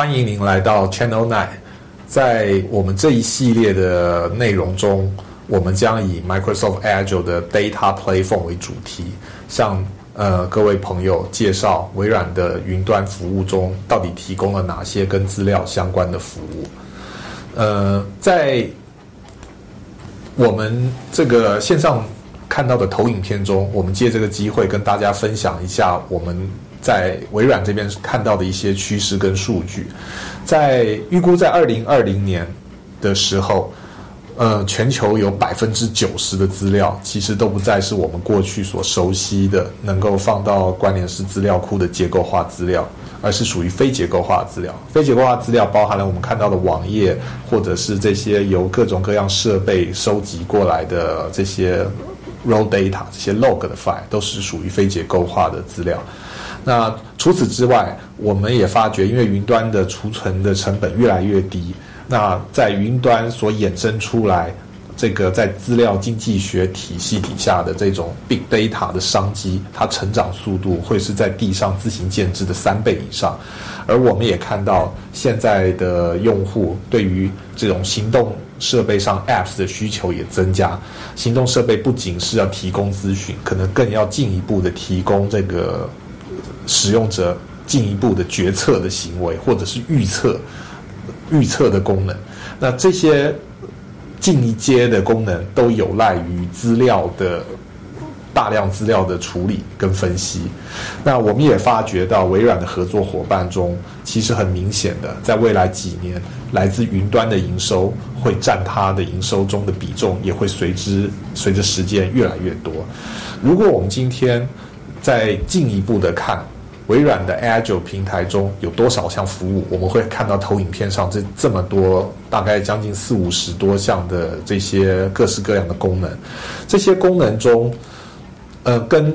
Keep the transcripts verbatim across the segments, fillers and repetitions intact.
欢迎您来到 Channel 九。在我们这一系列的内容中，我们将以 Microsoft Azure 的 Data Platform 为主题，向呃各位朋友介绍微软的云端服务中到底提供了哪些跟资料相关的服务。呃，在我们这个线上看到的投影片中，我们借这个机会跟大家分享一下我们在微软这边看到的一些趋势跟数据。在预估在二零二零年的时候，呃，全球有百分之九十的资料其实都不再是我们过去所熟悉的能够放到关联式资料库的结构化资料，而是属于非结构化资料。非结构化资料包含了我们看到的网页，或者是这些由各种各样设备收集过来的这些 raw data， 这些 log 的 file 都是属于非结构化的资料。那除此之外，我们也发觉，因为云端的储存的成本越来越低，那在云端所衍生出来这个在资料经济学体系底下的这种 big data 的商机，它成长速度会是在地上自行建制的三倍以上。而我们也看到现在的用户对于这种行动设备上 apps 的需求也增加，行动设备不仅是要提供资讯，可能更要进一步的提供这个使用者进一步的决策的行为，或者是预测预测的功能。那这些进一阶的功能都有赖于资料的大量资料的处理跟分析。那我们也发觉到微软的合作伙伴中，其实很明显的在未来几年，来自云端的营收会占它的营收中的比重也会随之随着时间越来越多。如果我们今天再进一步的看微软的 Azure 平台中有多少项服务，我们会看到投影片上这这么多，大概将近四五十多项的这些各式各样的功能。这些功能中，呃，跟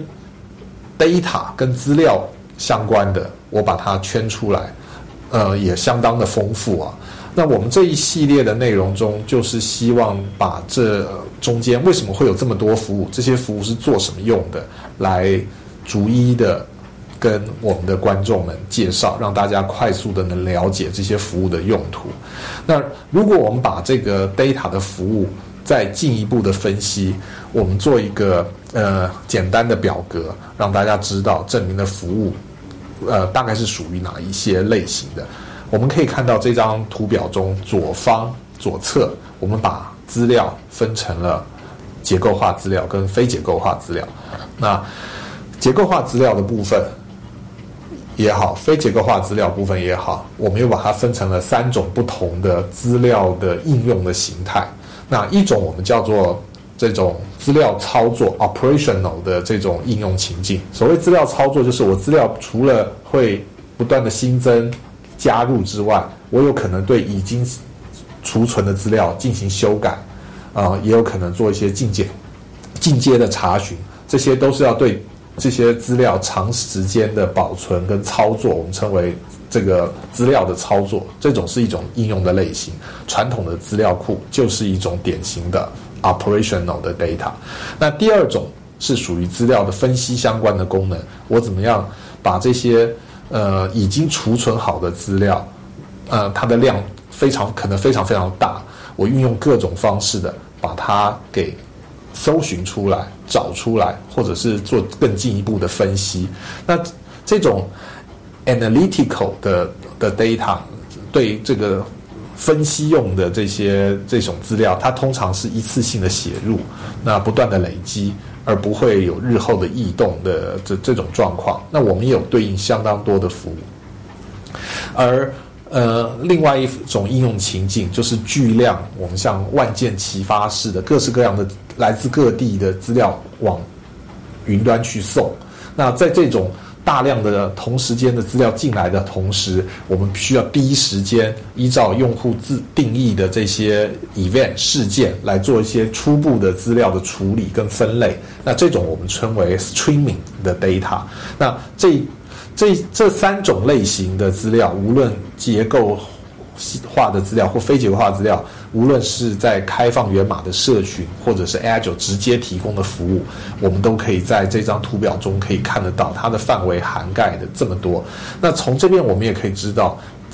data 跟资料相关的，我把它圈出来，呃，也相当的丰富啊。那我们这一系列的内容中，就是希望把这中间为什么会有这么多服务，这些服务是做什么用的，来逐一的跟我们的观众们介绍，让大家快速的能了解这些服务的用途。那如果我们把这个 data 的服务再进一步的分析，我们做一个呃简单的表格，让大家知道证明的服务呃大概是属于哪一些类型的。我们可以看到这张图表中左方左侧，我们把资料分成了结构化资料跟非结构化资料。那结构化资料的部分也好，非结构化资料部分也好，我们又把它分成了三种不同的资料的应用的形态。那一种我们叫做这种资料操作 operational 的这种应用情境。所谓资料操作，就是我资料除了会不断的新增加入之外，我有可能对已经储存的资料进行修改，啊、呃，也有可能做一些进阶进阶的查询，这些都是要对这些资料长时间的保存跟操作，我们称为这个资料的操作，这种是一种应用的类型。传统的资料库就是一种典型的 operational 的 data。那第二种是属于资料的分析相关的功能，我怎么样把这些呃已经储存好的资料，呃它的量非常可能非常非常大，我运用各种方式的把它给搜寻出来，找出来，或者是做更进一步的分析。那这种 analytical 的的 data 对这个分析用的这些这种资料，它通常是一次性的写入，那不断的累积，而不会有日后的异动的这这种状况。那我们也有对应相当多的服务。而呃，另外一种应用情境就是巨量，我们像万箭齐发式的各式各样的来自各地的资料往云端去送。那在这种大量的同时间的资料进来的同时，我们需要第一时间依照用户自定义的这些 event 事件来做一些初步的资料的处理跟分类。那这种我们称为 streaming 的 data。那这这这三种类型的资料，无论结构化的资料或非结构化的资料，无论是在开放源码的社群，或者是 Azure 直接提供的服务，我们都可以在这张图表中可以看得到它的范围涵盖的这么多。那从这边我们也可以知道，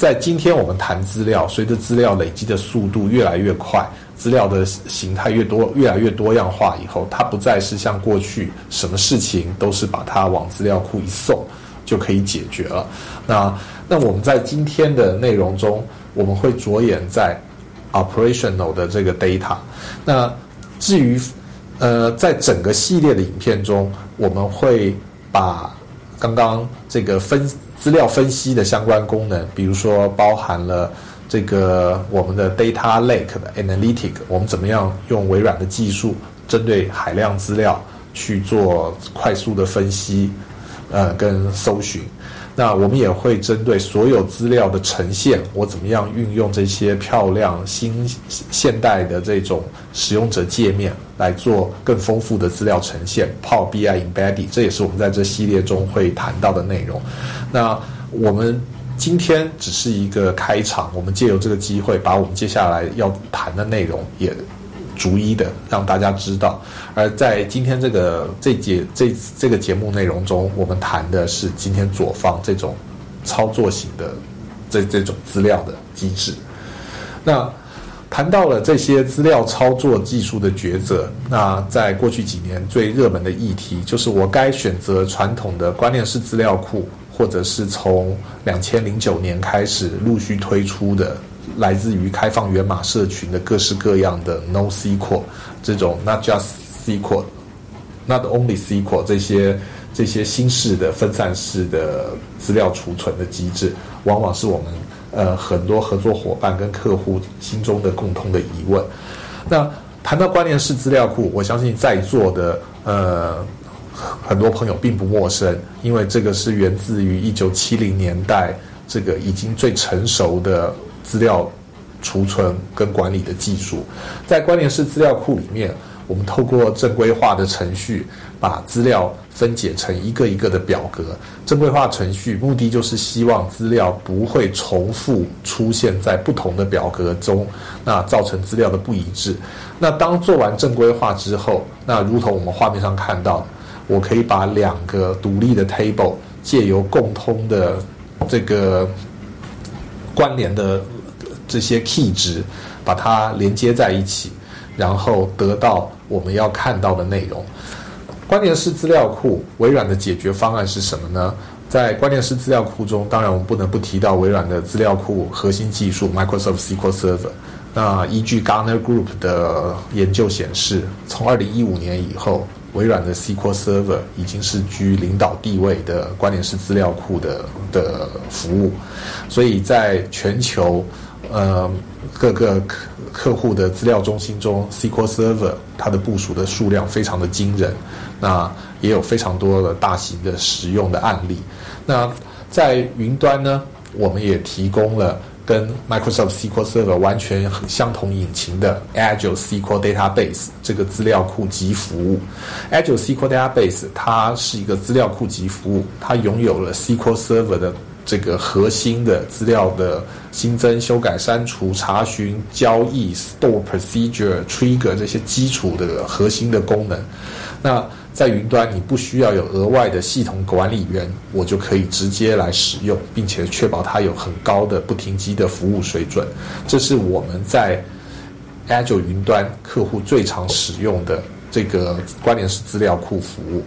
在今天我们谈资料，随着资料累积的速度越来越快，资料的形态越多，越来越多样化以后，它不再是像过去什么事情都是把它往资料库一送就可以解决了。那那我们在今天的内容中，我们会着眼在 operational 的这个 data。那至于呃，在整个系列的影片中，我们会把刚刚这个分资料分析的相关功能，比如说包含了这个我们的 data lake 的 analytic， 我们怎么样用微软的技术针对海量资料去做快速的分析，呃，跟搜寻。那我们也会针对所有资料的呈现，我怎么样运用这些漂亮新现代的这种使用者界面来做更丰富的资料呈现 Power B I Embedded， 这也是我们在这系列中会谈到的内容。那我们今天只是一个开场，我们借由这个机会把我们接下来要谈的内容也逐一的让大家知道。而在今天这个这节这这个节目内容中，我们谈的是今天左方这种操作型的这这种资料的机制。那谈到了这些资料操作技术的抉择，那在过去几年最热门的议题就是我该选择传统的关联式资料库，或者是从两千零九年开始陆续推出的来自于开放源码社群的各式各样的 NoSQL 这种 Not Just S Q L、Not Only S Q L 这些这些新式的分散式的资料储存的机制，往往是我们呃很多合作伙伴跟客户心中的共通的疑问。那谈到关联式资料库，我相信在座的呃很多朋友并不陌生，因为这个是源自于一九七零年代这个已经最成熟的资料储存跟管理的技术。在关联式资料库里面，我们透过正规化的程序把资料分解成一个一个的表格。正规化程序目的就是希望资料不会重复出现在不同的表格中，那造成资料的不一致。那当做完正规化之后，那如同我们画面上看到的，我可以把两个独立的 table 借由共通的这个关联的这些 key 值把它连接在一起，然后得到我们要看到的内容。关联式资料库，微软的解决方案是什么呢？在关联式资料库中，当然我们不能不提到微软的资料库核心技术 Microsoft S Q L Server。那依据 Gartner Group 的研究显示，从二零一五年以后，微软的 S Q L Server 已经是居领导地位的关联式资料库的的服务，所以在全球呃各个客客户的资料中心中 ，S Q L Server 它的部署的数量非常的惊人，那也有非常多的大型的实用的案例。那在云端呢，我们也提供了跟 Microsoft S Q L Server 完全相同引擎的 Azure S Q L Database 这个资料库集服务。Azure S Q L Database 它是一个资料库集服务，它拥有了 S Q L Server 的这个核心的资料的新增、修改、删除、查询、交易、store procedure、trigger 这些基础的核心的功能。那在云端，你不需要有额外的系统管理员，我就可以直接来使用，并且确保它有很高的不停机的服务水准。这是我们在 Azure 云端客户最常使用的这个关联式资料库服务。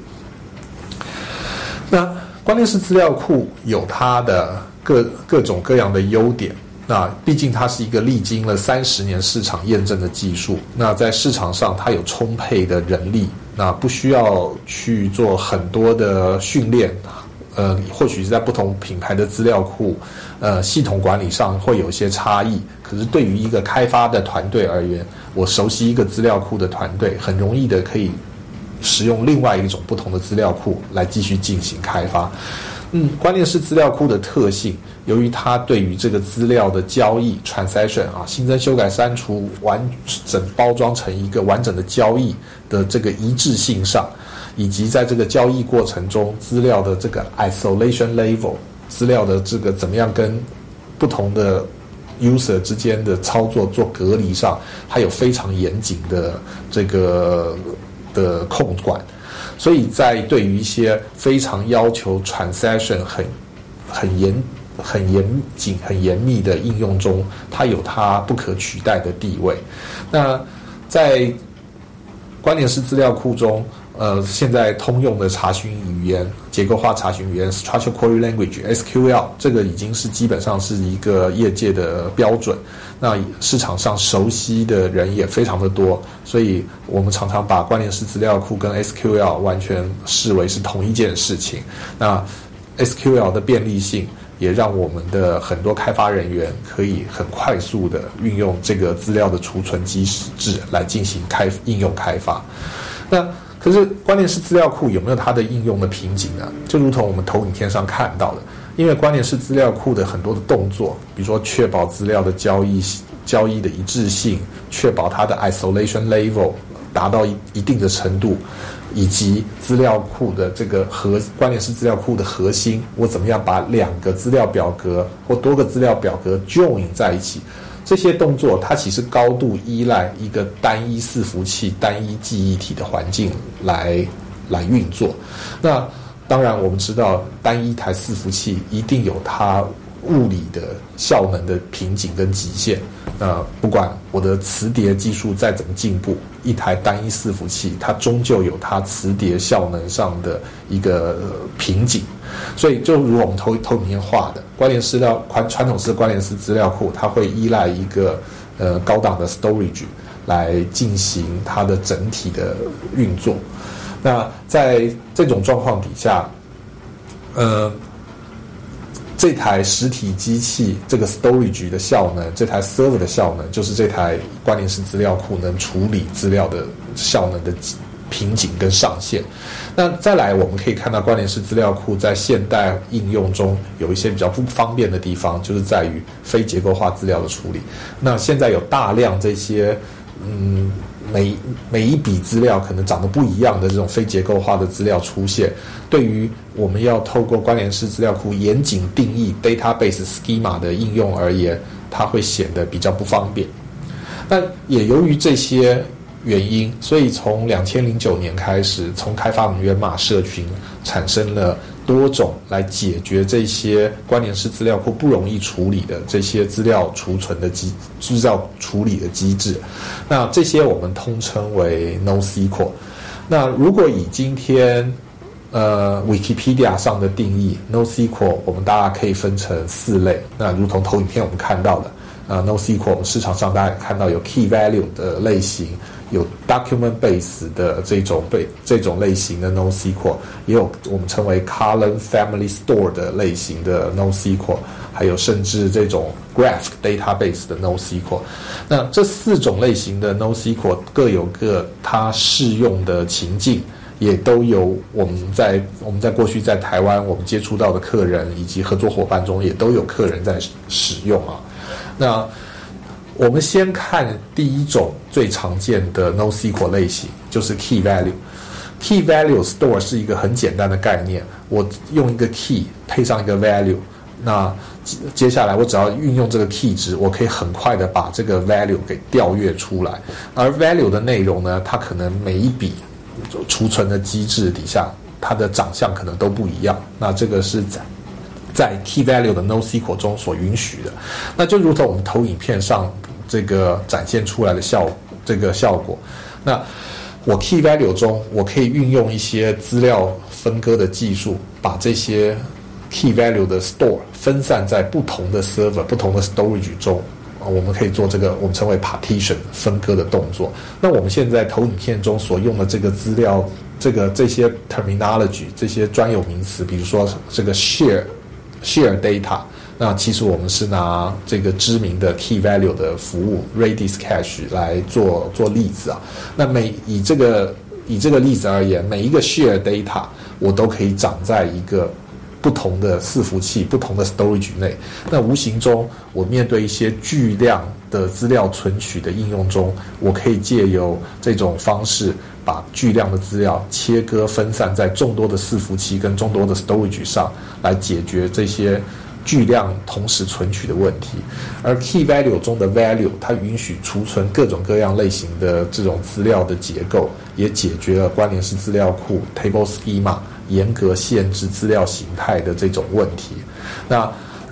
那关联式资料库有它的各各种各样的优点。那毕竟它是一个历经了三十年市场验证的技术，那在市场上它有充沛的人力，那不需要去做很多的训练，呃，或许是在不同品牌的资料库，呃，系统管理上会有一些差异。可是对于一个开发的团队而言，我熟悉一个资料库的团队，很容易的可以使用另外一种不同的资料库来继续进行开发。嗯，关联式资料库的特性，由于它对于这个资料的交易 transaction 啊，新增、修改、删除，完整包装成一个完整的交易的这个一致性上，以及在这个交易过程中资料的这个 isolation level， 资料的这个怎么样跟不同的 user 之间的操作做隔离上，它有非常严谨的这个的控管。所以在对于一些非常要求 transaction 很很严很严谨、很严密的应用中，它有它不可取代的地位。那在关联式资料库中，呃，现在通用的查询语言、结构化查询语言 （Structured Query Language，S Q L） 这个已经是基本上是一个业界的标准。那市场上熟悉的人也非常的多，所以我们常常把关联式资料库跟 S Q L 完全视为是同一件事情。那 S Q L 的便利性也让我们的很多开发人员可以很快速的运用这个资料的储存基石制来进行开应用开发。那可是关联式资料库有没有它的应用的瓶颈呢？就如同我们投影片上看到的，因为关联式资料库的很多的动作，比如说确保资料的交易交易的一致性，确保它的 isolation level 达到一一定的程度，以及资料库的这个核关联式资料库的核心，我怎么样把两个资料表格或多个资料表格 join 在一起，这些动作它其实高度依赖一个单一伺服器、单一记忆体的环境来来运作。那当然我们知道单一台伺服器一定有它物理的效能的瓶颈跟极限。那不管我的磁碟技术再怎么进步，一台单一伺服器它终究有它磁碟效能上的一个瓶颈。所以就如我们投投影片画的，关联式料传传统式关联式资料库，它会依赖一个呃高档的 storage 来进行它的整体的运作。那在这种状况底下，呃，这台实体机器这个 storage 的效能，这台 server 的效能，就是这台关联式资料库能处理资料的效能的瓶颈跟上限。那再来我们可以看到关联式资料库在现代应用中有一些比较不方便的地方，就是在于非结构化资料的处理。那现在有大量这些嗯每每一笔资料可能长得不一样的这种非结构化的资料出现，对于我们要透过关联式资料库严谨定义 database schema 的应用而言，它会显得比较不方便。那也由于这些原因，所以从二零零九年开始，从开发源码社群产生了多种来解决这些关联式资料库不容易处理的这些资料储存的机资料处理的机制。那这些我们通称为 NoSQL。那如果以今天呃 Wikipedia 上的定义 NoSQL， 我们大家可以分成四类。那如同投影片我们看到的呃 NoSQL 市场上大家也看到有 Key Value 的类型，有 Document Base 的这种被这种类型的 NoSQL， 也有我们称为 Column Family Store 的类型的 NoSQL， 还有甚至这种 Graph Database 的 NoSQL。那这四种类型的 NoSQL 各有各它适用的情境，也都有我们在我们在过去在台湾我们接触到的客人以及合作伙伴中，也都有客人在使用啊。那我们先看第一种最常见的 NoSQL 类型，就是 Key Value。Key Value Store 是一个很简单的概念，我用一个 Key 配上一个 Value， 那接下来我只要运用这个 Key 值，我可以很快的把这个 Value 给调阅出来。而 Value 的内容呢，它可能每一笔储存的机制底下，它的长相可能都不一样。那这个是在在 Key Value 的 NoSQL 中所允许的。那就如同我们投影片上这个展现出来的效这个效果。那我 Key Value 中，我可以运用一些资料分割的技术，把这些 Key Value 的 Store 分散在不同的 Server、不同的 Storage 中。我们可以做这个我们称为 Partition 分割的动作。那我们现在投影片中所用的这个资料，这个这些 Terminology 这些专有名词，比如说这个 Share Share Data， 那其实我们是拿这个知名的 Key Value 的服务 Redis Cache 来做做例子啊。那每以这个以这个例子而言，每一个 Share Data 我都可以长在一个不同的伺服器、不同的 storage 内。那无形中，我面对一些巨量的资料存取的应用中，我可以借由这种方式，把巨量的资料切割分散在众多的伺服器跟众多的 storage 上，来解决这些巨量同时存取的问题。而 Key Value 中的 Value， 它允许储存各种各样类型的这种资料的结构，也解决了关联式资料库 Table Schema 严格限制资料形态的这种问题。那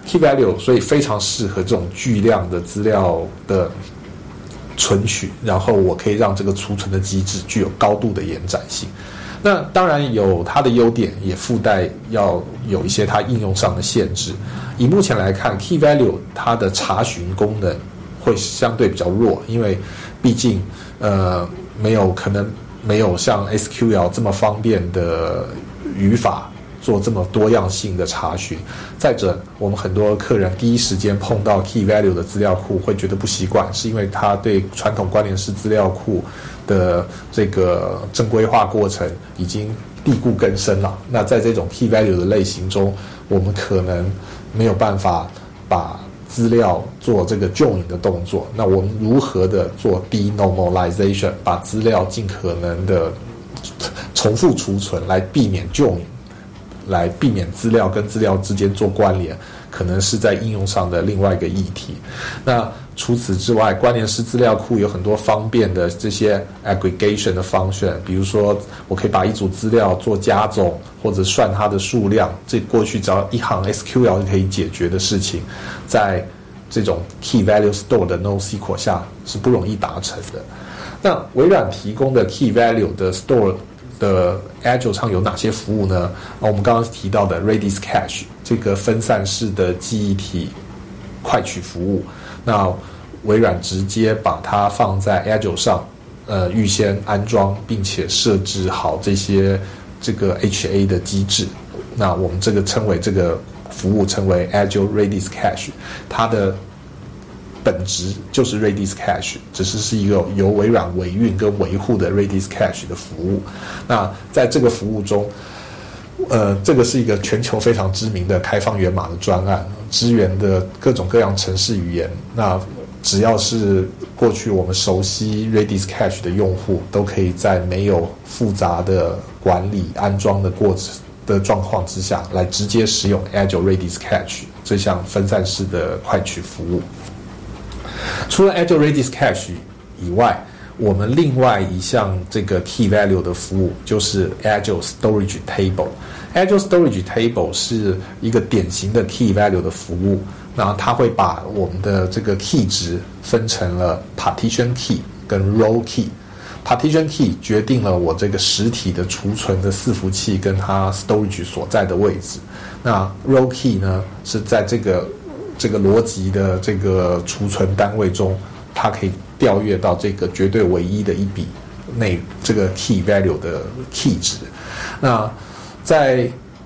key value 所以非常适合这种巨量的资料的存取，然后我可以让这个储存的机制具有高度的延展性。那当然有它的优点，也附带要有一些它应用上的限制。以目前来看 key value 它的查询功能会相对比较弱，因为毕竟呃没有可能没有像 S Q L 这么方便的语法做这么多样性的查询。再者，我们很多客人第一时间碰到 key value 的资料库会觉得不习惯，是因为他对传统关联式资料库的这个正规化过程已经地固根深了。那在这种 key value 的类型中，我们可能没有办法把资料做这个 join 的动作。那我们如何的做 denormalization， 把资料尽可能的重复储存，来避免 join， 来避免资料跟资料之间做关联，可能是在应用上的另外一个议题。那除此之外，关联式资料库有很多方便的这些 aggregation 的 function， 比如说我可以把一组资料做加总，或者算它的数量，这过去只要一行 S Q L 就可以解决的事情，在这种 key value store 的 NoSQL 下是不容易达成的。那微软提供的 key value 的 store 的 Azure 上有哪些服务呢？我们刚刚提到的 Redis Cache 这个分散式的记忆体快取服务，那微软直接把它放在 Azure 上，呃，预先安装并且设置好这些这个 H A 的机制。那我们这个称为这个服务称为 Azure Redis Cache， 它的本质就是 Redis Cache， 只是是一个由微软维运跟维护的 Redis Cache 的服务。那在这个服务中，呃，这个是一个全球非常知名的开放源码的专案，支援的各种各样程式语言。那只要是过去我们熟悉 Redis Cache 的用户，都可以在没有复杂的管理安装的过程的状况之下，来直接使用 Azure Redis Cache 这项分散式的快取服务。除了 Azure Redis Cache 以外，我们另外一项这个 key value 的服务就是 Azure Storage Table。Azure Storage Table 是一个典型的 key value 的服务，那它会把我们的这个 key 值分成了 partition key 跟 row key。partition key 决定了我这个实体的储存的伺服器跟它 storage 所在的位置。那 row key 呢，是在这个这个逻辑的这个储存单位中，它可以调阅到这个绝对唯一的一笔内这个 key value 的 key 值。那在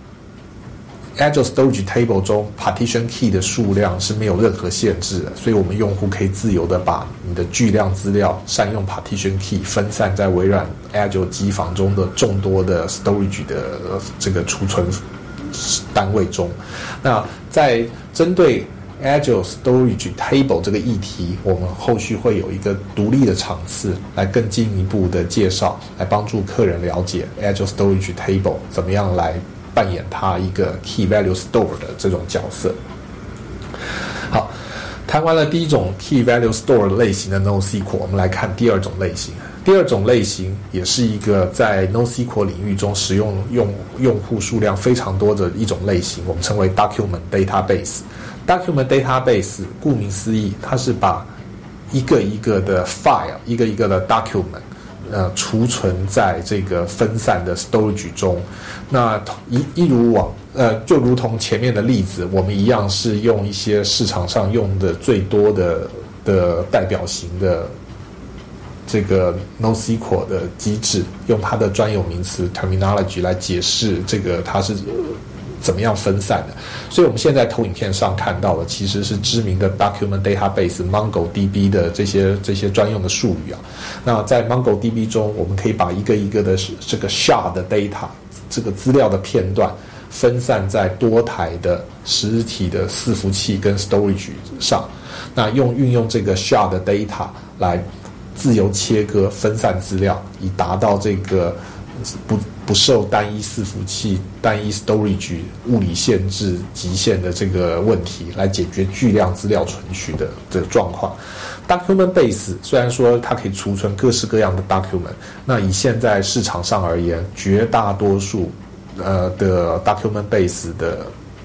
Azure Storage Table 中 partition key 的数量是没有任何限制的，所以我们用户可以自由的把你的巨量资料善用 partition key 分散在微软 Azure 机房中的众多的 storage 的这个储存单位中。那在针对 Azure Storage Table 这个议题，我们后续会有一个独立的场次来更进一步的介绍，来帮助客人了解 Azure Storage Table 怎么样来扮演它一个 Key Value Store 的这种角色。好，谈完了第一种 Key Value Store 类型的 NoSQL， 我们来看第二种类型。第二种类型也是一个在 NoSQL 领域中使用用用户数量非常多的一种类型，我们称为 Document Database。Document Database 顾名思义，它是把一个一个的 file， 一个一个的 document， 呃，储存在这个分散的 storage 中。那一一如往呃，就如同前面的例子，我们一样是用一些市场上用的最多的的代表型的这个 NoSQL 的机制，用它的专有名词 terminology 来解释这个它是怎么样分散的。所以我们现在投影片上看到的其实是知名的 Document Database MongoDB 的这些这些专用的术语啊。那在 MongoDB 中，我们可以把一个一个的这个 shard 的 data 这个资料的片段分散在多台的实体的伺服器跟 storage 上，那用运用这个 shard 的 data 来自由切割分散资料，以达到这个不不受单一伺服器、单一 storage 物理限制极限的这个问题，来解决巨量资料存取的这个状况。Document Base 虽然说它可以储存各式各样的 document， 那以现在市场上而言，绝大多数呃的 Document Base 的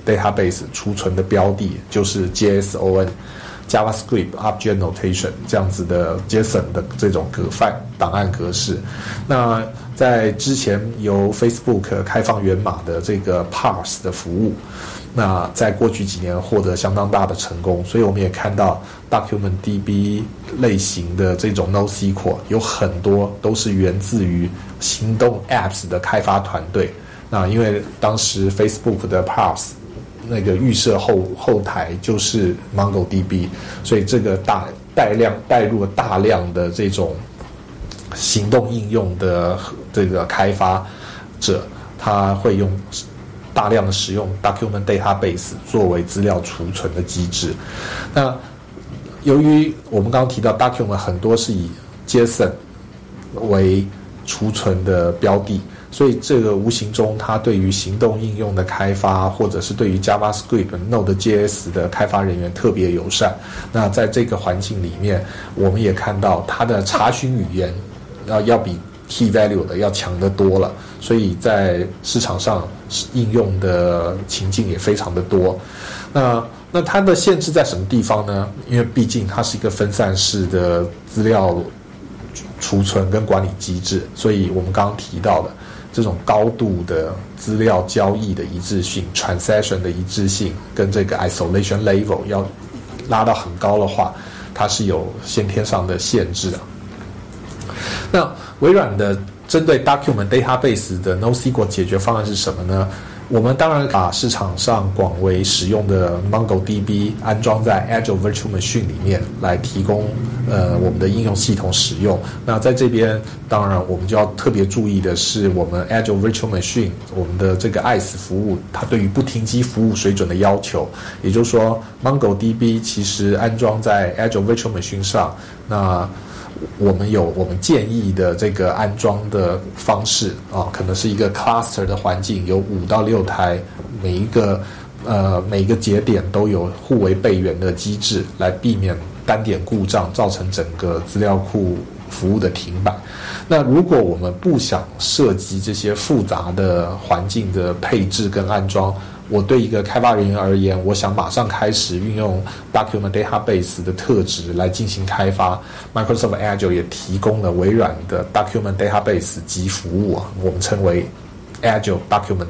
database 储存的标的就是 J S O N。JavaScript Object Notation 这样子的 JSON 的这种格范档案格式，那在之前由 Facebook 开放源码的这个 Parse 的服务，那在过去几年获得相当大的成功，所以我们也看到 DocumentDB 类型的这种 NoSQL 有很多都是源自于行动 Apps 的开发团队。那因为当时 Facebook 的 Parse那个预设后后台就是 MongoDB， 所以这个大带量带入了大量的这种行动应用的这个开发者，他会用大量的使用 Document Database 作为资料储存的机制。那由于我们刚刚提到 Document 很多是以 JSON 为储存的标的，所以这个无形中它对于行动应用的开发，或者是对于 JavaScript、Node.js 的开发人员特别友善。那在这个环境里面，我们也看到它的查询语言要要比 Key Value 的要强得多了，所以在市场上应用的情境也非常的多。那那它的限制在什么地方呢？因为毕竟它是一个分散式的资料储存跟管理机制，所以我们刚刚提到的这种高度的资料交易的一致性 transaction 的一致性跟这个 isolation level 要拉到很高的话，它是有先天上的限制啊。那微软的针对 document database 的 NoSQL 解决方案是什么呢？我们当然把市场上广为使用的 MongoDB 安装在 Azure Virtual Machine 里面来提供呃我们的应用系统使用。那在这边当然我们就要特别注意的是，我们 Azure Virtual Machine 我们的这个 I C E 服务，它对于不停机服务水准的要求，也就是说 MongoDB 其实安装在 Azure Virtual Machine 上，那我们有我们建议的这个安装的方式啊，可能是一个 cluster 的环境，有五到六台，每一个呃每一个节点都有互为备援的机制，来避免单点故障造成整个资料库服务的停摆。那如果我们不想涉及这些复杂的环境的配置跟安装，我对一个开发人员而言，我想马上开始运用 Document Database 的特质来进行开发。Microsoft Azure 也提供了微软的 Document Database 及服务啊，我们称为 Azure Document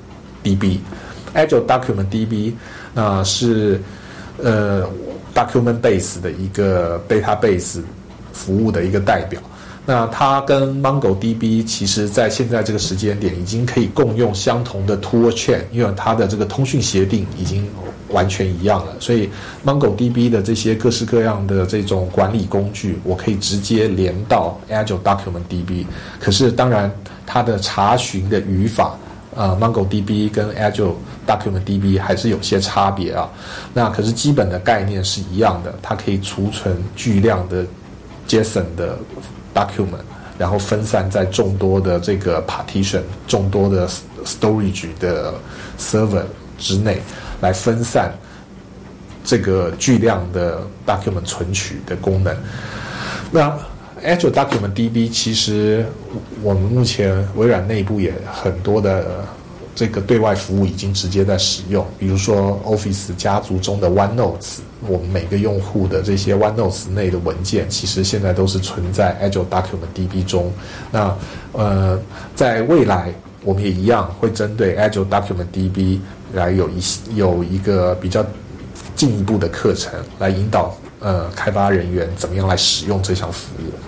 D B。Azure Document D B 那是呃 Document Base 的一个 Database 服务的一个代表。那它跟 MongoDB 其实在现在这个时间点已经可以共用相同的 tool chain， 因为它的这个通讯协定已经完全一样了，所以 MongoDB 的这些各式各样的这种管理工具，我可以直接连到 Azure Document D B。 可是当然它的查询的语法呃 MongoDB 跟 Azure Document D B 还是有些差别啊。那可是基本的概念是一样的，它可以储存巨量的 JSON 的document， 然后分散在众多的这个 partition 众多的 storage 的 server 之内，来分散这个巨量的 document 存取的功能。那 Azure Document D B 其实我们目前微软内部也很多的这个对外服务已经直接在使用，比如说 Office 家族中的 OneNote， 我们每个用户的这些 OneNote 内的文件，其实现在都是存在 Azure Document D B 中。那呃，在未来我们也一样会针对 Azure Document D B 来有一有一个比较进一步的课程，来引导呃开发人员怎么样来使用这项服务。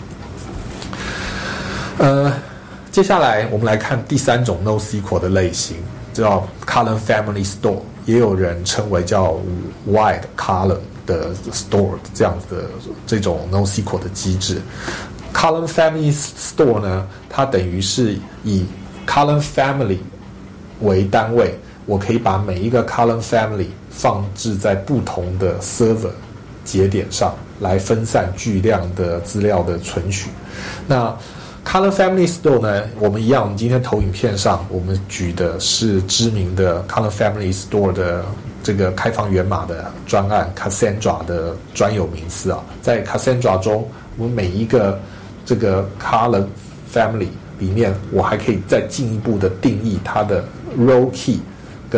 呃。接下来我们来看第三种 NoSQL 的类型，叫 Column Family Store， 也有人称为叫 Wide Column 的 Store 这样子的这种 NoSQL 的机制。Column Family Store 呢，它等于是以 Column Family 为单位，我可以把每一个 Column Family 放置在不同的 Server 节点上，来分散巨量的资料的存取。那Column Family Store 呢，我们一样，我们今天投影片上我们举的是知名的 Column Family Store 的这个开放源码的专案 Cassandra 的专有名词啊。在 Cassandra 中，我们每一个这个 Column Family 里面，我还可以再进一步的定义它的 Row Key 跟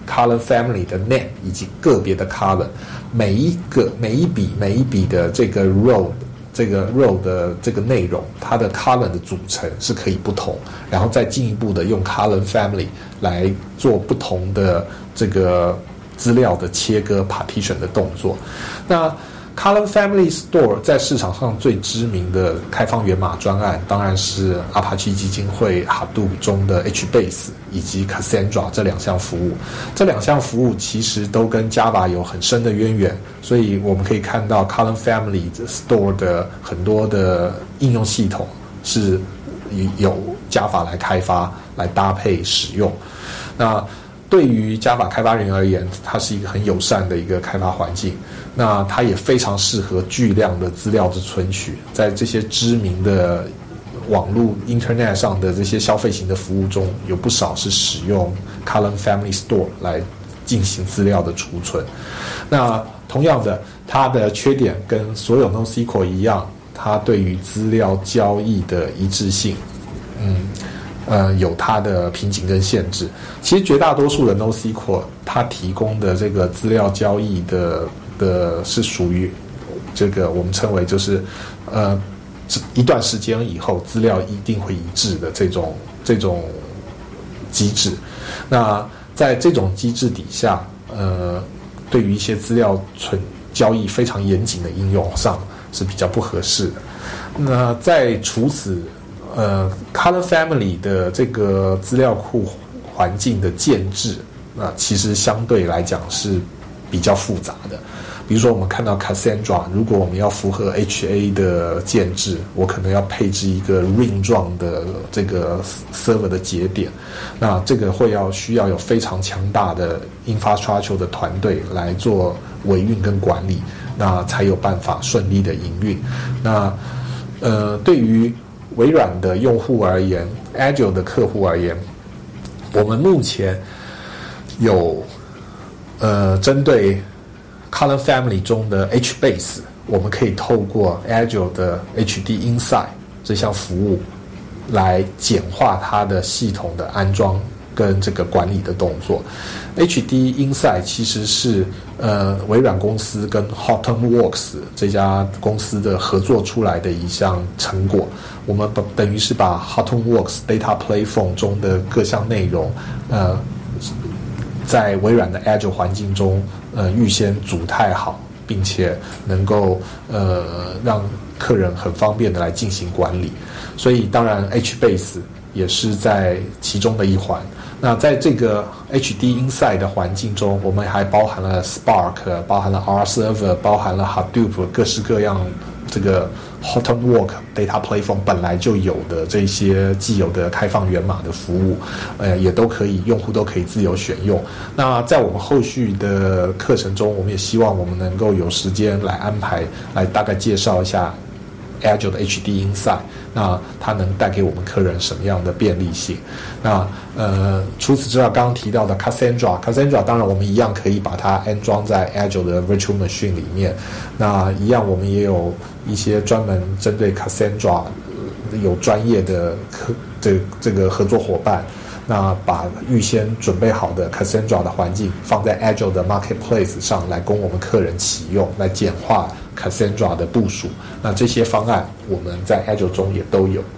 column family 的 name 以及个别的 column， 每一个每一笔每一笔的这个 row 这个 row 的这个内容，它的 column 的组成是可以不同，然后再进一步的用 column family 来做不同的这个资料的切割 partition 的动作。那Column Family Store 在市场上最知名的开放源码专案，当然是 Apache 基金会 Hadoop 中的 HBase 以及 Cassandra 这两项服务。这两项服务其实都跟 Java 有很深的渊源，所以我们可以看到 Column Family Store 的很多的应用系统是由 Java 来开发、来搭配使用。那对于 Java 开发人而言，它是一个很友善的一个开发环境。那它也非常适合巨量的资料的存取，在这些知名的网络 Internet 上的这些消费型的服务中，有不少是使用 Column Family Store 来进行资料的储存。那同样的，它的缺点跟所有 NoSQL 一样，它对于资料交易的一致性，嗯。呃，有它的瓶颈跟限制。其实绝大多数的 NoSQL 它提供的这个资料交易的的是属于这个我们称为就是呃一段时间以后资料一定会一致的这种这种机制。那在这种机制底下，呃，对于一些资料存交易非常严谨的应用上是比较不合适的。那在除此呃 Column Family 的这个资料库环境的建制，那其实相对来讲是比较复杂的。比如说我们看到 Cassandra， 如果我们要符合 H A 的建制，我可能要配置一个 ring 状的这个 server 的节点，那这个会要需要有非常强大的 infrastructure 的团队来做维运跟管理，那才有办法顺利的营运。那呃，对于微软的用户而言 ，Azure 的客户而言，我们目前有呃针对Column Family 中的 HBase， 我们可以透过 Azure 的 H D Insight 这项服务来简化它的系统的安装跟这个管理的动作。H D Insight 其实是呃微软公司跟 Hortonworks 这家公司的合作出来的一项成果。我们等于是把 Hortonworks Data Platform 中的各项内容，呃，在微软的 Azure 环境中，呃，预先组态好，并且能够呃让客人很方便的来进行管理。所以当然 HBase 也是在其中的一环。那在这个 H D Insight 的环境中，我们还包含了 Spark， 包含了 R Server， 包含了 Hadoop， 各式各样这个 Hortonworks Data Platform 本来就有的这些既有的开放源码的服务，呃，也都可以，用户都可以自由选用。那在我们后续的课程中，我们也希望我们能够有时间来安排，来大概介绍一下 Azure 的 H D Insight， 那它能带给我们客人什么样的便利性？那呃，除此之外，刚刚提到的 Cassandra，Cassandra 当然我们一样可以把它安装在 Azure 的 Virtual Machine 里面。那一样我们也有一些专门针对 Cassandra 有专业的客这这个合作伙伴，那把预先准备好的 Cassandra 的环境放在 Azure 的 Marketplace 上来供我们客人启用，来简化 Cassandra 的部署。那这些方案我们在 Azure 中也都有。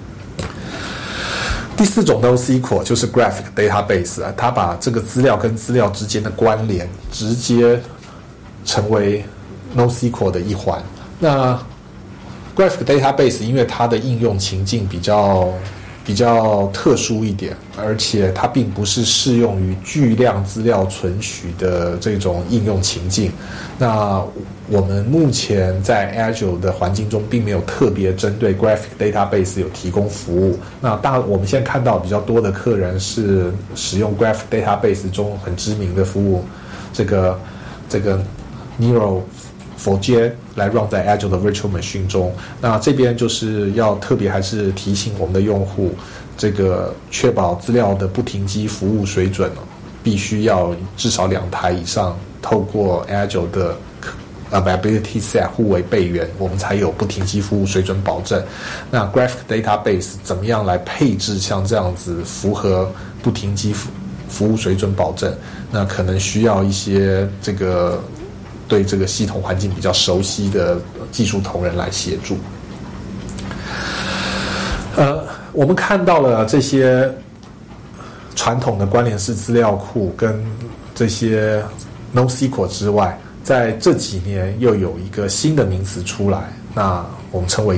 第四种 NoSQL 就是 Graphic Database 啊，它把这个资料跟资料之间的关联直接成为 NoSQL 的一环。那 Graphic Database 因为它的应用情境比较比较特殊一点，而且它并不是适用于巨量资料存取的这种应用情境。那我们目前在 Azure 的环境中并没有特别针对 Graphic Database 有提供服务。那大我们现在看到比较多的客人是使用 Graphic Database 中很知名的服务，这个这个 Nero four j 来 run 在 Azure 的 Virtual Machine 中。那这边就是要特别还是提醒我们的用户，这个确保资料的不停机服务水准，必须要至少两台以上，透过 Azure 的Availability Set 互为备援，我们才有不停机服务水准保证。那 Graphic Database 怎么样来配置像这样子符合不停机服服务水准保证，那可能需要一些这个对这个系统环境比较熟悉的技术同仁来协助。呃，我们看到了这些传统的关联式资料库跟这些 NoSQL 之外，在这几年又有一个新的名词出来，那我们称为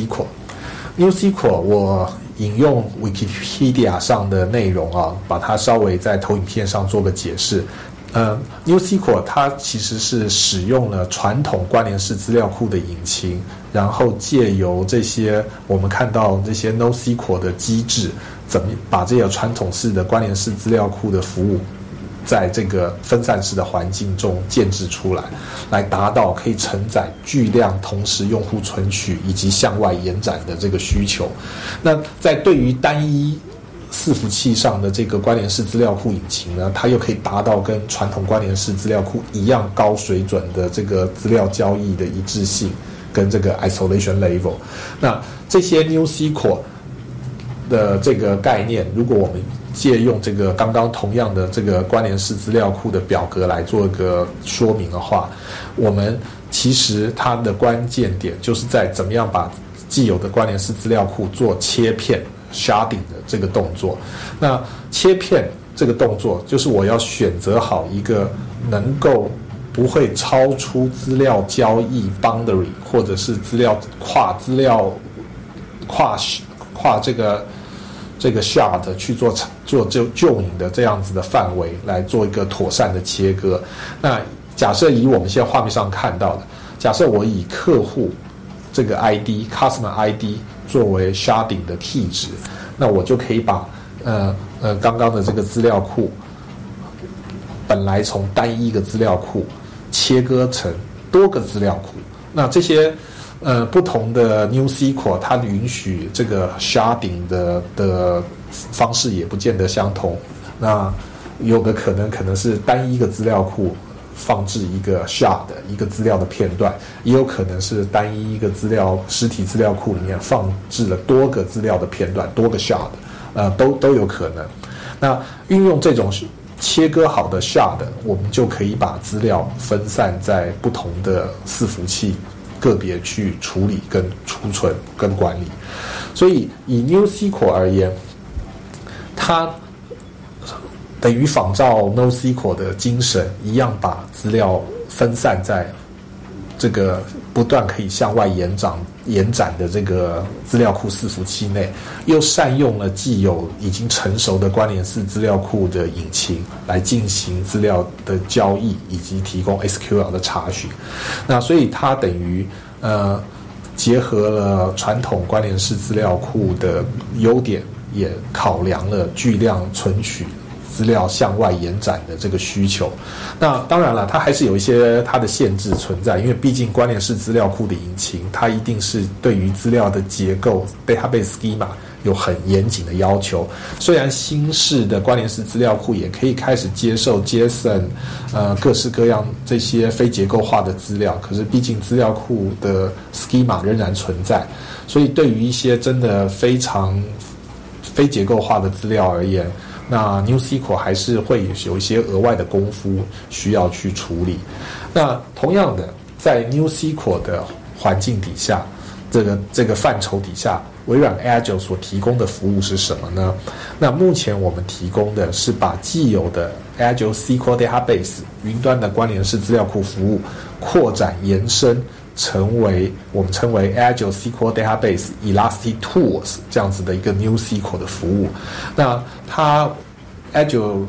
NewSQL。NewSQL 我引用 Wikipedia 上的内容啊，把它稍微在投影片上做个解释。呃 NewSQL 它其实是使用了传统关联式资料库的引擎，然后借由这些我们看到这些 NoSQL 的机制，怎么把这个传统式的关联式资料库的服务在这个分散式的环境中建制出来，来达到可以承载巨量同时用户存取以及向外延展的这个需求。那在对于单一伺服器上的这个关联式资料库引擎呢，它又可以达到跟传统关联式资料库一样高水准的这个资料交易的一致性跟这个 isolation level。那这些 NewSQL 的这个概念，如果我们借用这个刚刚同样的这个关联式资料库的表格来做一个说明的话，我们其实它的关键点就是在怎么样把既有的关联式资料库做切片 sharding 的这个动作。那切片这个动作就是我要选择好一个能够不会超出资料交易 boundary 或者是资料跨资料跨跨这个这个 shard 去做做就就引的这样子的范围来做一个妥善的切割。那假设以我们现在画面上看到的，假设我以客户这个 I D customer I D 作为 sharding 的 key 值，那我就可以把呃呃刚刚的这个资料库本来从单一一个资料库切割成多个资料库。那这些呃，不同的 NewSQL 它允许这个 sharding 的的方式也不见得相同。那有个可能可能是单一一个资料库放置一个 shard 一个资料的片段，也有可能是单一一个资料实体资料库里面放置了多个资料的片段，多个 shard， 呃，都都有可能。那运用这种切割好的 shard， 我们就可以把资料分散在不同的伺服器个别去处理跟储存跟管理。所以以 NewSQL 而言，它等于仿照 NoSQL 的精神一样，把资料分散在这个不断可以向外延展延展的这个资料库伺服器内，又善用了既有已经成熟的关联式资料库的引擎来进行资料的交易以及提供 S Q L 的查询。那所以它等于呃结合了传统关联式资料库的优点，也考量了巨量存取资料向外延展的这个需求。那当然了，它还是有一些它的限制存在，因为毕竟关联式资料库的引擎，它一定是对于资料的结构 database schema 有很严谨的要求。虽然新式的关联式资料库也可以开始接受 JSON 呃各式各样这些非结构化的资料，可是毕竟资料库的 schema 仍然存在，所以对于一些真的非常非结构化的资料而言，那 NewSQL 还是会有一些额外的功夫需要去处理。那同样的，在 NewSQL 的环境底下，这个这个范畴底下，微软 Azure 所提供的服务是什么呢？那目前我们提供的是把既有的 Azure S Q L Database 云端的关联式资料库服务扩展延伸，成为我们称为 Azure S Q L Database Elastic Tools 这样子的一个 NewSQL 的服务。那它 Azure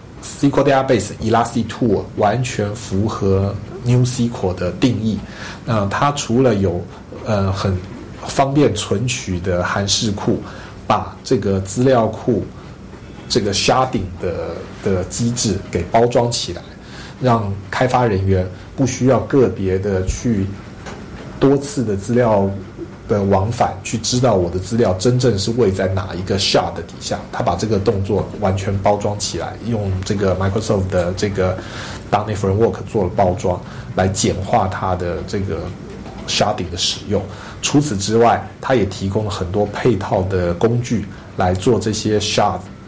S Q L Database Elastic Tool 完全符合 NewSQL 的定义。那它除了有呃很方便存取的函式库，把这个资料库这个 sharding 的的机制给包装起来，让开发人员不需要个别的去多次的资料的往返去知道我的资料真正是位在哪一个 shard 底下。他把这个动作完全包装起来，用这个 Microsoft 的这个 .dot net Framework 做了包装，来简化它的这个 sharding 的使用。除此之外，它也提供了很多配套的工具来做这些 shard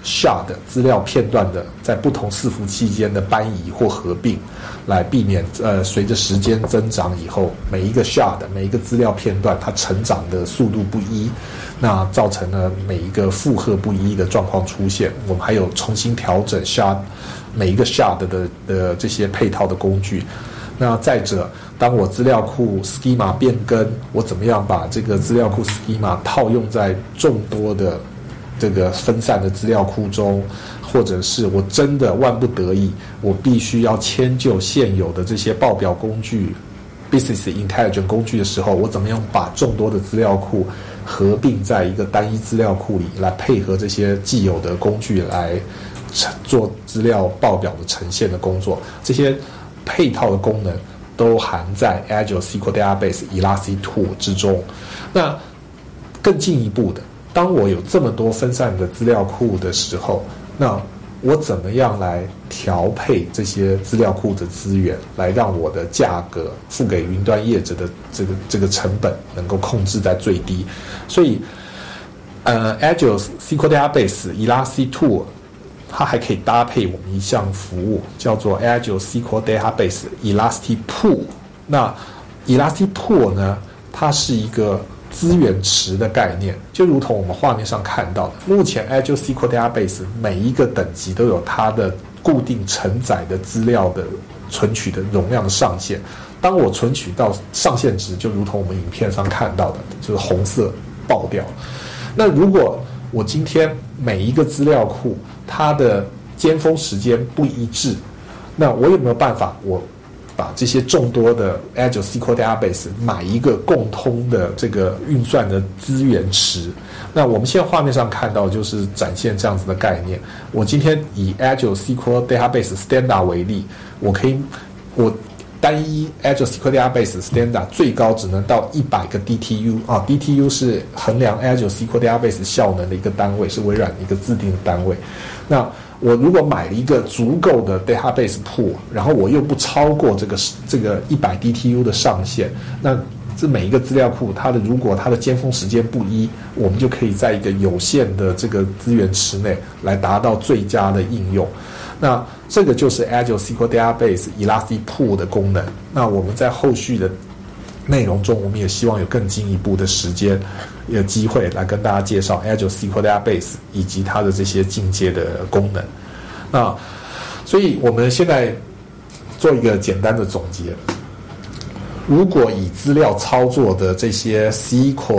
shard 资料片段的在不同伺服器间的搬移或合并，来避免呃随着时间增长以后，每一个 shard 每一个资料片段它成长的速度不一，那造成了每一个负荷不一的状况出现。我们还有重新调整 shard 每一个 shard 的的这些配套的工具。那再者，当我资料库 schema 变更，我怎么样把这个资料库 schema 套用在众多的这个分散的资料库中，或者是我真的万不得已，我必须要迁就现有的这些报表工具 business intelligence 工具的时候，我怎么样把众多的资料库合并在一个单一资料库里，来配合这些既有的工具来做资料报表的呈现的工作。这些配套的功能都含在 Azure S Q L Database Elastic2 之中。那更进一步的，当我有这么多分散的资料库的时候，那我怎么样来调配这些资料库的资源，来让我的价格付给云端业者的这个这个成本能够控制在最低？所以，呃 ，Azure S Q L Database Elastic2它还可以搭配我们一项服务，叫做 Azure S Q L Database Elastic Pool。那 Elastic Pool 呢，它是一个资源池的概念，就如同我们画面上看到的，目前 Azure S Q L Database 每一个等级都有它的固定承载的资料的存取的容量的上限。当我存取到上限值，就如同我们影片上看到的，就是红色爆掉。那如果我今天每一个资料库它的尖峰时间不一致，那我有没有办法我把这些众多的 Azure S Q L Database 买一个共通的这个运算的资源池？那我们现在画面上看到就是展现这样子的概念。我今天以 Azure S Q L Database Standard 为例，我可以我单一 Azure S Q L Database Standard 最高只能到一百个 D T U 啊 ，D T U 是衡量 Azure S Q L Database 效能的一个单位，是微软一个自定的单位。那我如果买了一个足够的 database pool， 然后我又不超过这个这个一百 D T U 的上限，那这每一个资料库它的如果它的尖峰时间不一，我们就可以在一个有限的这个资源池内来达到最佳的应用。那这个就是 Azure S Q L Database Elastic Pool 的功能。那我们在后续的内容中，我们也希望有更进一步的时间有机会来跟大家介绍 Azure S Q L Database 以及它的这些进阶的功能。那所以我们现在做一个简单的总结。如果以资料操作的这些 S Q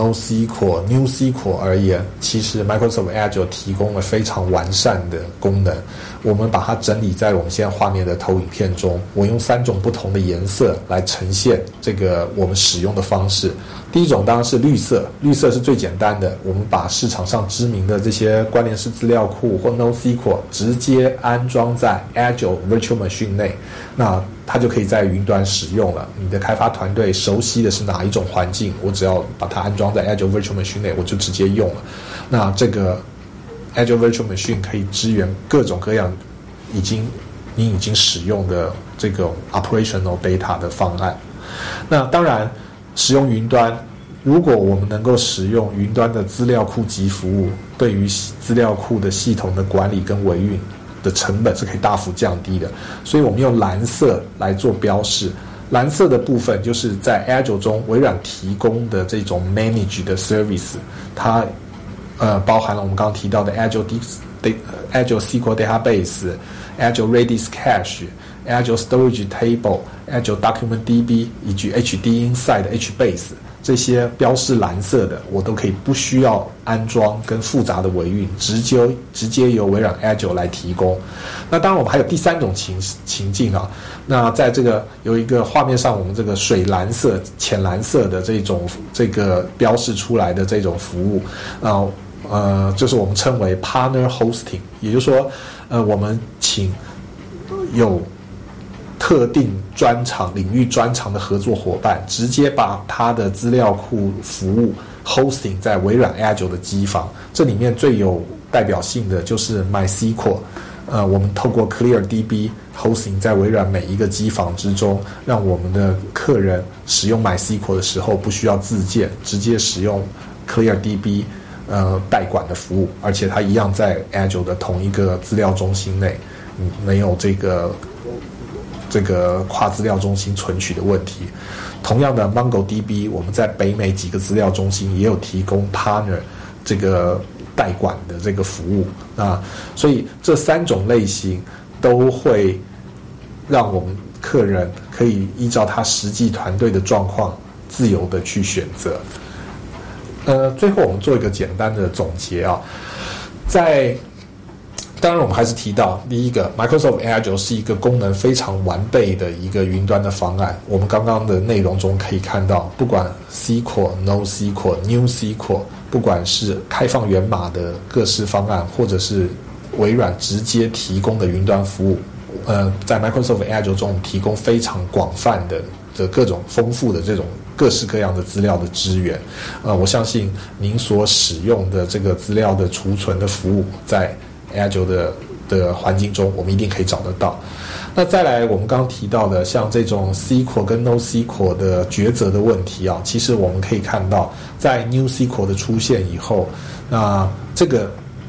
L、NoSQL、NewSQL 而言，其实 Microsoft Azure 提供了非常完善的功能。我们把它整理在我们现在画面的投影片中，我用三种不同的颜色来呈现这个我们使用的方式。第一种当然是绿色，绿色是最简单的，我们把市场上知名的这些关联式资料库或 NoSQL 直接安装在 Azure Virtual Machine 内，那它就可以在云端使用了。你的开发团队熟悉的是哪一种环境，我只要把它安装在 Azure Virtual Machine 内，我就直接用了。那这个 Azure Virtual Machine 可以支援各种各样已经你已经使用的这种 operational data 的方案。那当然使用云端，如果我们能够使用云端的资料库级服务，对于资料库的系统的管理跟维运的成本是可以大幅降低的。所以我们用蓝色来做标示，蓝色的部分就是在 Azure 中微软提供的这种 manage 的 service， 它呃包含了我们刚刚提到的 Azure Azure S Q L Database、Azure Redis Cache、Azure Storage Table、Azure Document D B 以及 H D Inside、HBase 这些标示蓝色的，我都可以不需要安装跟复杂的维运，直接直接由微软 Azure 来提供。那当然我们还有第三种情情境啊，那在这个有一个画面上，我们这个水蓝色、浅蓝色的这种这个标示出来的这种服务啊。呃，就是我们称为 partner hosting， 也就是说，呃，我们请有特定专长、领域专长的合作伙伴，直接把他的资料库服务 hosting 在微软 Azure 的机房。这里面最有代表性的就是 MySQL， 呃，我们透过 ClearDB hosting 在微软每一个机房之中，让我们的客人使用 MySQL 的时候不需要自建，直接使用 ClearDB。 呃代管的服务，而且它一样在 Azure 的同一个资料中心内，嗯，没有这个这个跨资料中心存取的问题。同样的 MongoDB 我们在北美几个资料中心也有提供 partner 这个代管的这个服务啊，所以这三种类型都会让我们客人可以依照他实际团队的状况自由的去选择。呃，最后我们做一个简单的总结啊，在当然我们还是提到，第一个 Microsoft Azure 是一个功能非常完备的一个云端的方案。我们刚刚的内容中可以看到，不管 S Q L、NoSQL、New S Q L， 不管是开放源码的各式方案，或者是微软直接提供的云端服务，呃，在 Microsoft Azure 中提供非常广泛的的各种丰富的这种各式各样的资料的资源。呃，我相信您所使用的这个资料的储存的服务，在Azure 的的环境中，我们一定可以找得到。那再来，我们刚刚提到的像这种 S Q L 跟 No S Q L 的抉择的问题啊，其实我们可以看到，在 New S Q L 的出现以后，那这个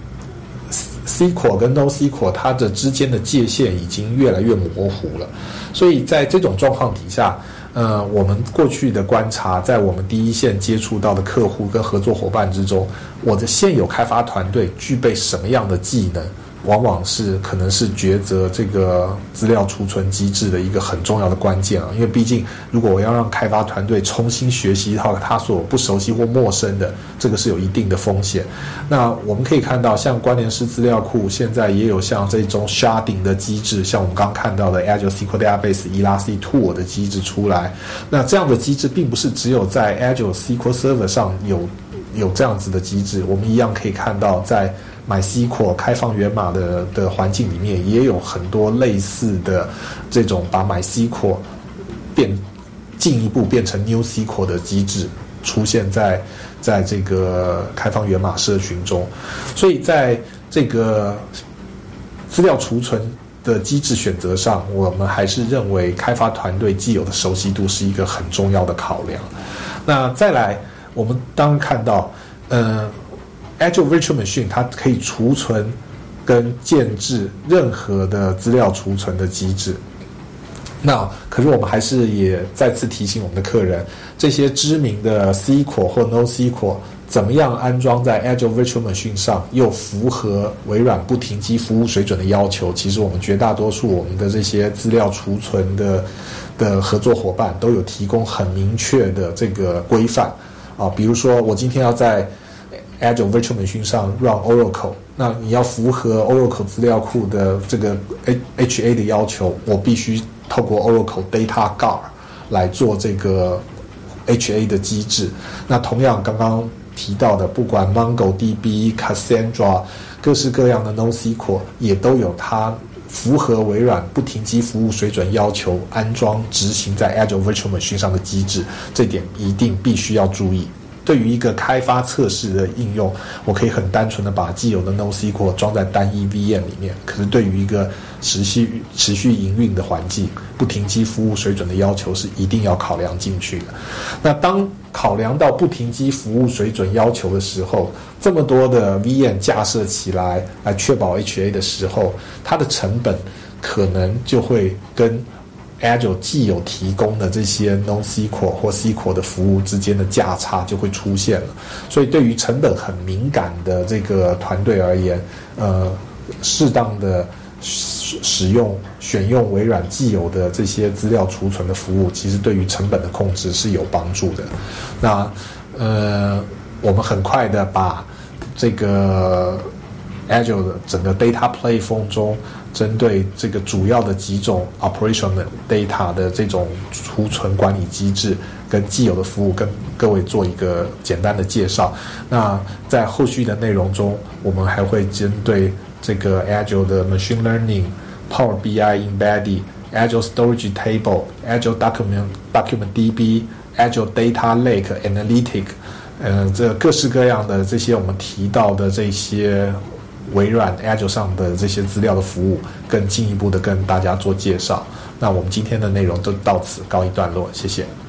S Q L 跟 No S Q L 它的之间的界限已经越来越模糊了。所以在这种状况底下，呃，我们过去的观察，在我们第一线接触到的客户跟合作伙伴之中，我的现有开发团队具备什么样的技能，往往是可能是抉择这个资料储存机制的一个很重要的关键啊。因为毕竟，如果我要让开发团队重新学习一套他所不熟悉或陌生的，这个是有一定的风险。那我们可以看到，像关联式资料库现在也有像这种 sharding 的机制，像我们刚刚看到的 Azure S Q L Database Elastic Tool 的机制出来。那这样的机制并不是只有在 Azure S Q L Server 上有有这样子的机制，我们一样可以看到在MySQL 开放源码的的环境里面，也有很多类似的这种把 MySQL 变进一步变成 New S Q L 的机制出现在在这个开放源码社群中。所以在这个资料储存的机制选择上，我们还是认为开发团队既有的熟悉度是一个很重要的考量。那再来，我们当然看到，呃Azure Virtual Machine 它可以储存跟建置任何的资料储存的机制。那可是我们还是也再次提醒我们的客人，这些知名的 S Q L 或 No S Q L 怎么样安装在 Azure Virtual Machine 上，又符合微软不停机服务水准的要求，其实我们绝大多数我们的这些资料储存的的合作伙伴都有提供很明确的这个规范啊。比如说我今天要在Azure Virtual Machine 上 run Oracle， 那你要符合 Oracle 资料库的这个 H A 的要求，我必须透过 Oracle Data Guard 来做这个 H A 的机制。那同样刚刚提到的，不管 MongoDB、Cassandra 各式各样的 No S Q L 也都有它符合微软不停机服务水准要求安装执行在 Azure Virtual Machine 上的机制，这点一定必须要注意。对于一个开发测试的应用，我可以很单纯的把既有的 No S Q L 装在单一 V M 里面，可是对于一个持续持续营运的环境，不停机服务水准的要求是一定要考量进去的。那当考量到不停机服务水准要求的时候，这么多的 V M 架设起来来确保 H A 的时候，它的成本可能就会跟Azure 既有提供的这些 No S Q L 或 S Q L 的服务之间的价差就会出现了。所以对于成本很敏感的这个团队而言，呃，适当的使用选用微软既有的这些资料储存的服务，其实对于成本的控制是有帮助的。那呃，我们很快的把这个 Azure 的整个 Data Platform 中针对这个主要的几种 operational data 的这种储存管理机制跟既有的服务跟各位做一个简单的介绍。那在后续的内容中，我们还会针对这个 Azure 的 Machine Learning、Power B I Embedded、Azure Storage Table、Azure Document Document D B、Azure Data Lake Analytic， 呃，这各式各样的这些我们提到的这些微软 Azure 上的这些资料的服务，更进一步的跟大家做介绍。那我们今天的内容就到此告一段落，谢谢。